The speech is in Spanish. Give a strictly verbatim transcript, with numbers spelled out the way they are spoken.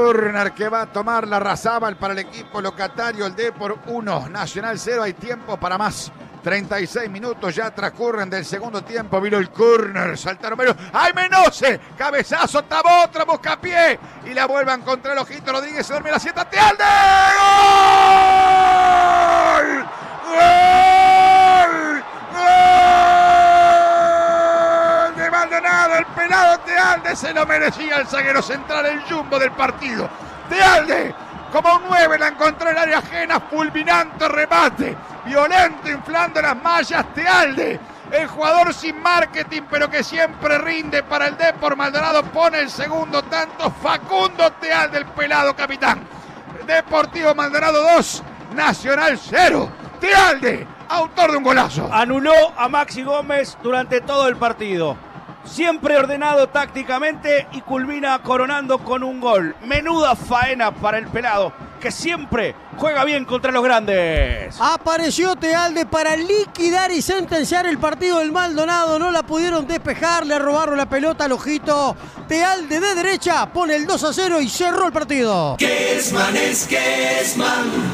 córner que va a tomar la Larrazábal para el equipo locatario, el Depor uno, Nacional cero. Hay tiempo para más. treinta y seis minutos ya transcurren del segundo tiempo. Vino el córner, saltaron menos. ¡Ay, Menose! Cabezazo, Tabó, buscapié. Y la vuelve a encontrar el Ojito Rodríguez. Se duerme la sieta. ¡Tealde! ¡Gol! ¡Gol! ¡Gol! De Maldonado, el pelado Tealde. Se lo merecía el zaguero central, el jumbo del partido. Tealde, como un nueve, la encontró en el área ajena. Fulminante remate. Violento, inflando las mallas. Tealde, el jugador sin marketing, pero que siempre rinde para el Depor. Maldonado pone el segundo tanto. Facundo Tealde, el pelado capitán. Deportivo Maldonado dos, Nacional cero. Tealde, autor de un golazo. Anuló a Maxi Gómez durante todo el partido. Siempre ordenado tácticamente y culmina coronando con un gol. Menuda faena para el pelado, que siempre juega bien contra los grandes. Apareció Tealde para liquidar y sentenciar el partido del Maldonado. No la pudieron despejar, le robaron la pelota al Ojito. Tealde de derecha pone el dos a cero y cerró el partido. Kessman es Kessman.